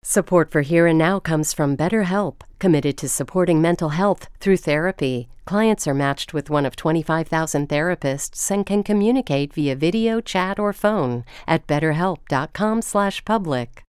Support for Here and Now comes from BetterHelp, committed to supporting mental health through therapy. Clients are matched with one of 25,000 therapists and can communicate via video, chat, or phone at betterhelp.com/public.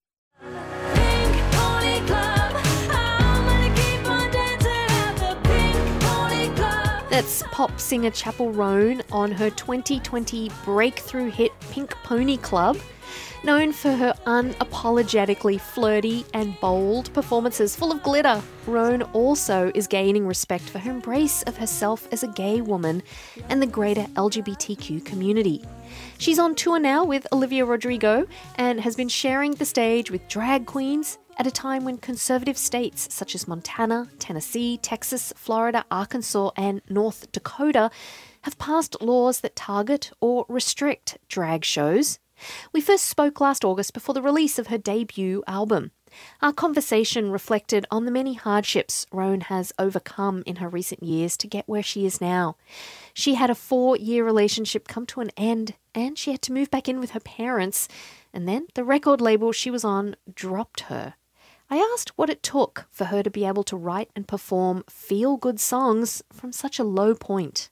That's pop singer Chappell Roan on her 2020 breakthrough hit Pink Pony Club. Known for her unapologetically flirty and bold performances full of glitter, Roan also is gaining respect for her embrace of herself as a gay woman and the greater LGBTQ community. She's on tour now with Olivia Rodrigo and has been sharing the stage with drag queens at a time when conservative states such as Montana, Tennessee, Texas, Florida, Arkansas, and North Dakota have passed laws that target or restrict drag shows. We first spoke last August before the release of her debut album. Our conversation reflected on the many hardships Roan has overcome in her recent years to get where she is now. She had a 4-year relationship come to an end, and she had to move back in with her parents, and then the record label she was on dropped her. I asked what it took for her to be able to write and perform feel-good songs from such a low point.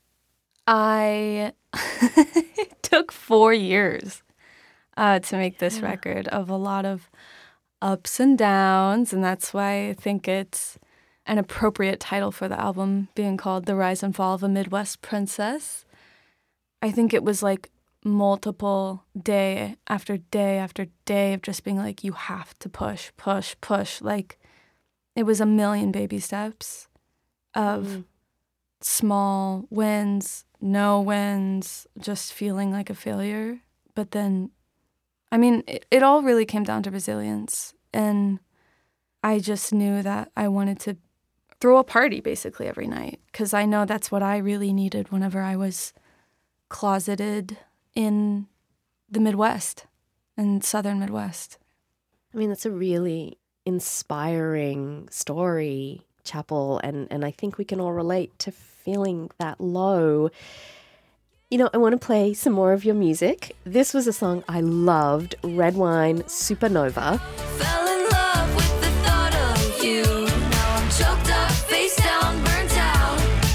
It took 4 years. To make this record of a lot of ups and downs, and that's why I think it's an appropriate title for the album, being called The Rise and Fall of a Midwest Princess. I think it was like multiple day after day after day of just being like, you have to push, push, push. Like, it was a million baby steps of small wins, no wins, just feeling like a failure. But then I mean, it all really came down to resilience. And I just knew that I wanted to throw a party basically every night, because I know that's what I really needed whenever I was closeted in the Midwest and Southern Midwest. I mean, that's a really inspiring story, Chappell, and I think we can all relate to feeling that low. You know, I want to play some more of your music. This was a song I loved, Red Wine Supernova. Fell in love with the thought of you. Now I'm choked up, face down, burnt out.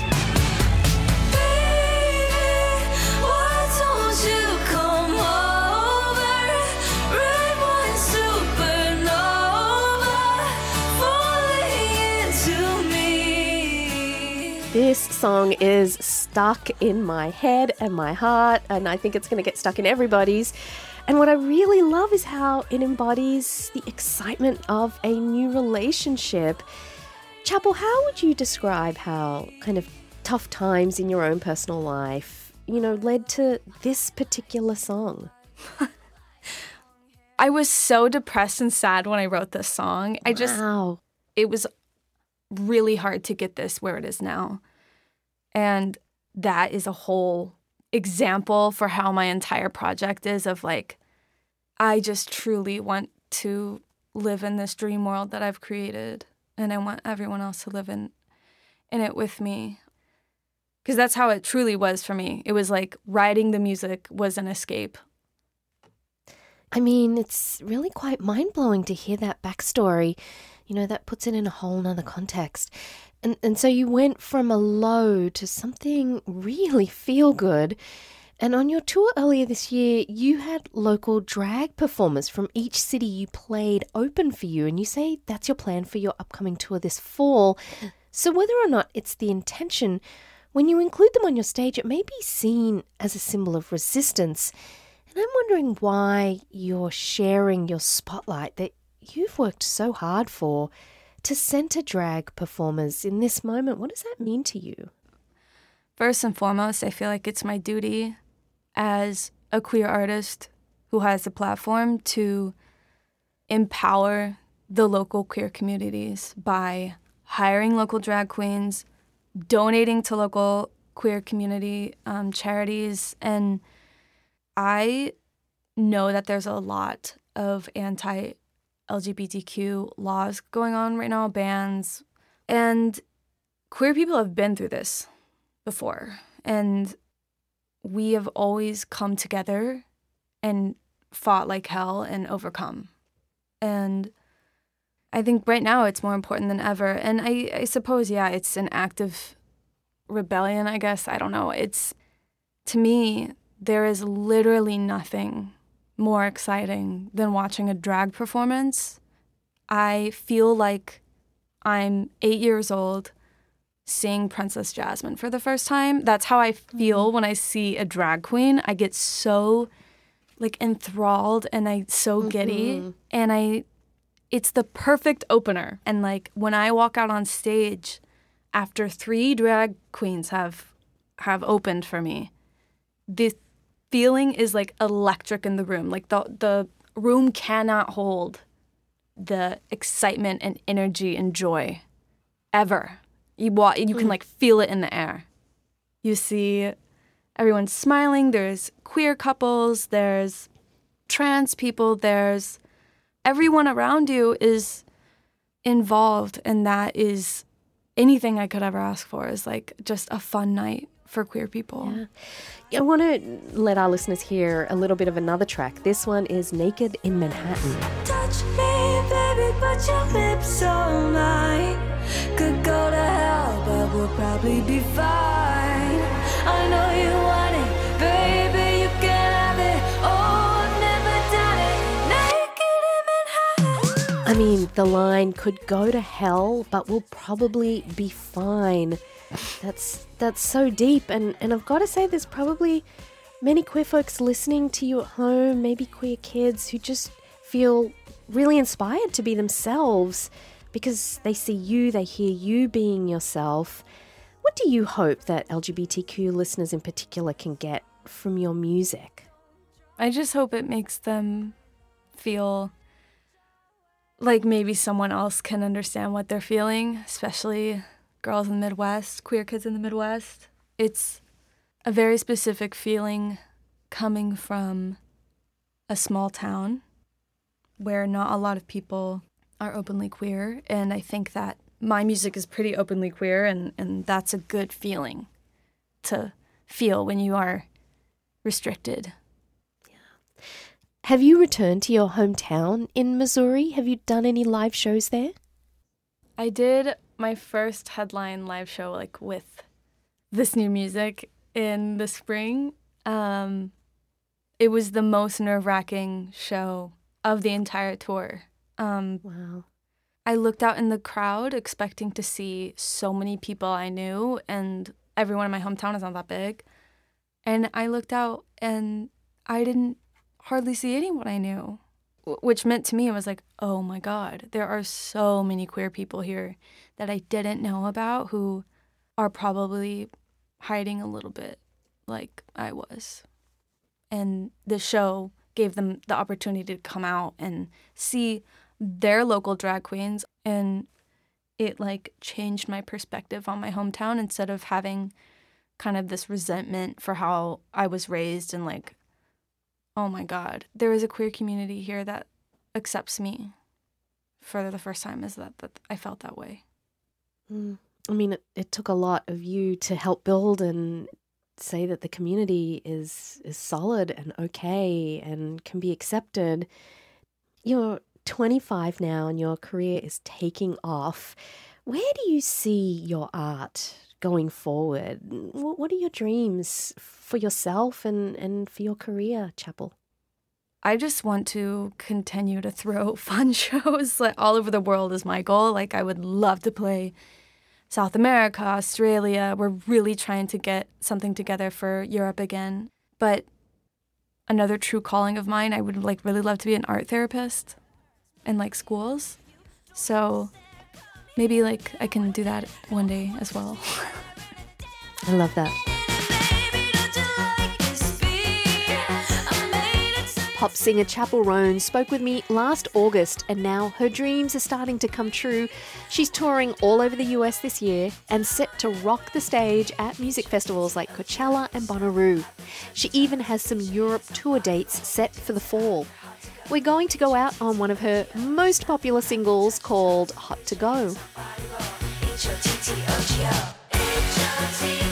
Baby, why don't you come over? Red wine supernova, falling into me. This song is stuck in my head and my heart, and I think it's going to get stuck in everybody's. And what I really love is how it embodies the excitement of a new relationship. Chappell, how would you describe how kind of tough times in your own personal life, led to this particular song? I was so depressed and sad when I wrote this song. Wow. It was really hard to get this where it is now. And that is a whole example for how my entire project is of like, I just truly want to live in this dream world that I've created. And I want everyone else to live in it with me. Because that's how it truly was for me. It was like writing the music was an escape. I mean, it's really quite mind-blowing to hear that backstory. That puts it in a whole nother context. And so you went from a low to something really feel-good. And on your tour earlier this year, you had local drag performers from each city you played open for you. And you say that's your plan for your upcoming tour this fall. So whether or not it's the intention, when you include them on your stage, it may be seen as a symbol of resistance. And I'm wondering why you're sharing your spotlight that you've worked so hard for to center drag performers in this moment. What does that mean to you? First and foremost, I feel like it's my duty as a queer artist who has a platform to empower the local queer communities by hiring local drag queens, donating to local queer community charities. And I know that there's a lot of anti-LGBTQ laws going on right now, bans, and queer people have been through this before. And we have always come together and fought like hell and overcome. And I think right now it's more important than ever. And I suppose, yeah, it's an act of rebellion, I guess. I don't know. To me, there is literally nothing more exciting than watching a drag performance. I feel like I'm 8 years old seeing Princess Jasmine for the first time. That's how I feel when I see a drag queen. I get so enthralled and I so giddy, and it's the perfect opener. And when I walk out on stage after 3 drag queens have opened for me, the feeling is electric in the room. The room cannot hold the excitement and energy and joy ever. You can feel it in the air. You see everyone smiling. There's queer couples. There's trans people. There's everyone around you is involved, and that is anything I could ever ask for. Is just a fun night for queer people. Yeah. I want to let our listeners hear a little bit of another track. This one is Naked in Manhattan. Touch me, baby, but your lips are mine. Could go to hell, but we'll probably be fine. I know you want it, baby, you can have it. Oh, I've never done it. Naked in Manhattan. I mean, the line could go to hell, but we'll probably be fine. That's so deep, and I've got to say there's probably many queer folks listening to you at home, maybe queer kids who just feel really inspired to be themselves because they see you, they hear you being yourself. What do you hope that LGBTQ listeners in particular can get from your music? I just hope it makes them feel like maybe someone else can understand what they're feeling, especially girls in the Midwest, queer kids in the Midwest. It's a very specific feeling coming from a small town where not a lot of people are openly queer. And I think that my music is pretty openly queer, and that's a good feeling to feel when you are restricted. Yeah. Have you returned to your hometown in Missouri? Have you done any live shows there? I did my first headline live show with this new music in the spring. It was the most nerve-wracking show of the entire tour. Wow. I looked out in the crowd expecting to see so many people I knew, and everyone in my hometown is not that big. And I looked out and I didn't hardly see anyone I knew, which meant to me, it was oh my God, there are so many queer people here that I didn't know about who are probably hiding a little bit like I was. And the show gave them the opportunity to come out and see their local drag queens, and it changed my perspective on my hometown instead of having kind of this resentment for how I was raised and oh my God, there is a queer community here that accepts me for the first time. Is that I felt that way. I mean, it took a lot of you to help build and say that the community is solid and okay and can be accepted. You're 25 now and your career is taking off. Where do you see your art going forward? What are your dreams for yourself and for your career, Chapel? I just want to continue to throw fun shows all over the world is my goal. I would love to play South America, Australia. We're really trying to get something together for Europe again. But another true calling of mine, I would really love to be an art therapist in schools. So maybe I can do that one day as well. I love that. Pop singer Chapel Roan spoke with me last August, and now her dreams are starting to come true. She's touring all over the US this year and set to rock the stage at music festivals like Coachella and Bonnaroo. She even has some Europe tour dates set for the fall. We're going to go out on one of her most popular singles called Hot to Go. H-O-T-T-O-G-O.